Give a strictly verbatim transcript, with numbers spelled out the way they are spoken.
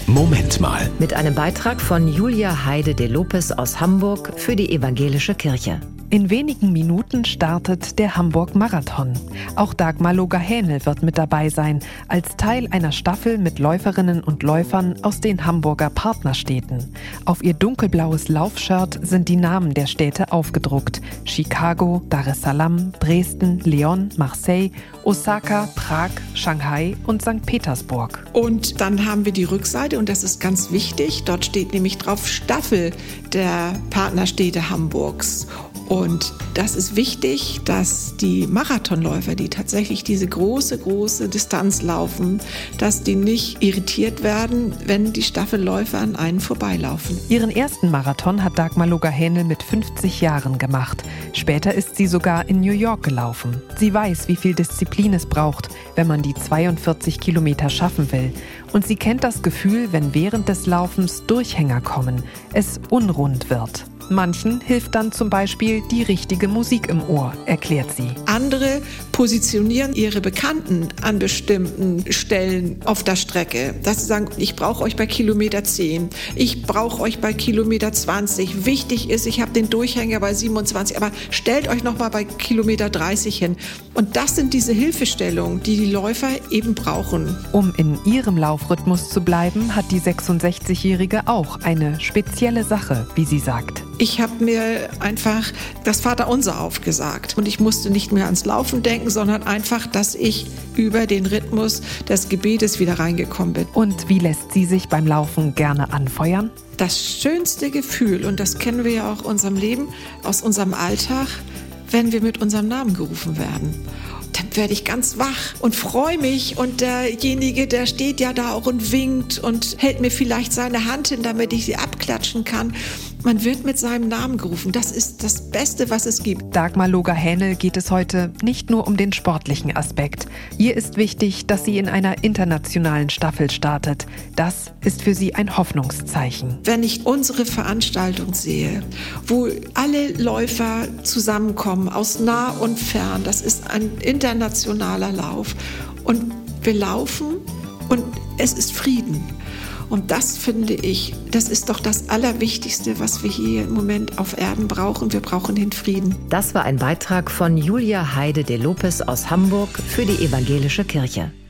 Moment mal. Mit einem Beitrag von Julia Heide de Lopez aus Hamburg für die Evangelische Kirche. In wenigen Minuten startet der Hamburg-Marathon. Auch Dagmar Loger-Hähnel wird mit dabei sein, als Teil einer Staffel mit Läuferinnen und Läufern aus den Hamburger Partnerstädten. Auf ihr dunkelblaues Laufshirt sind die Namen der Städte aufgedruckt. Chicago, Dar es Salaam, Dresden, Lyon, Marseille, Osaka, Prag, Shanghai und Sankt Petersburg. Und dann haben wir die Rückseite, und das ist ganz wichtig, dort steht nämlich drauf Staffel der Partnerstädte Hamburgs. Und das ist wichtig, dass die Marathonläufer, die tatsächlich diese große, große Distanz laufen, dass die nicht irritiert werden, wenn die Staffelläufer an einen vorbeilaufen. Ihren ersten Marathon hat Dagmar Loger-Hähnel mit fünfzig Jahren gemacht. Später ist sie sogar in New York gelaufen. Sie weiß, wie viel Disziplin es braucht, wenn man die zweiundvierzig Kilometer schaffen will. Und sie kennt das Gefühl, wenn während des Laufens Durchhänger kommen, es unrund wird. Manchen hilft dann zum Beispiel die richtige Musik im Ohr, erklärt sie. Andere positionieren ihre Bekannten an bestimmten Stellen auf der Strecke. Dass sie sagen, ich brauche euch bei Kilometer zehn, ich brauche euch bei Kilometer zwanzig. Wichtig ist, ich habe den Durchhänger bei siebenundzwanzig, aber stellt euch noch mal bei Kilometer dreißig hin. Und das sind diese Hilfestellungen, die die Läufer eben brauchen. Um in ihrem Laufrhythmus zu bleiben, hat die sechsundsechzigjährige auch eine spezielle Sache, wie sie sagt. Ich habe mir einfach das Vaterunser aufgesagt und ich musste nicht mehr ans Laufen denken, sondern einfach, dass ich über den Rhythmus des Gebetes wieder reingekommen bin. Und wie lässt sie sich beim Laufen gerne anfeuern? Das schönste Gefühl, und das kennen wir ja auch aus unserem Leben, aus unserem Alltag, wenn wir mit unserem Namen gerufen werden. Dann werde ich ganz wach und freue mich, und derjenige, der steht ja da auch und winkt und hält mir vielleicht seine Hand hin, damit ich sie abklatschen kann. Man wird mit seinem Namen gerufen. Das ist das Beste, was es gibt. Dagmar Loger-Hähnel geht es heute nicht nur um den sportlichen Aspekt. Ihr ist wichtig, dass sie in einer internationalen Staffel startet. Das ist für sie ein Hoffnungszeichen. Wenn ich unsere Veranstaltung sehe, wo alle Läufer zusammenkommen, aus nah und fern, das ist ein internationaler Lauf, und wir laufen und es ist Frieden. Und das finde ich, das ist doch das Allerwichtigste, was wir hier im Moment auf Erden brauchen. Wir brauchen den Frieden. Das war ein Beitrag von Julia Heide de Lopez aus Hamburg für die Evangelische Kirche.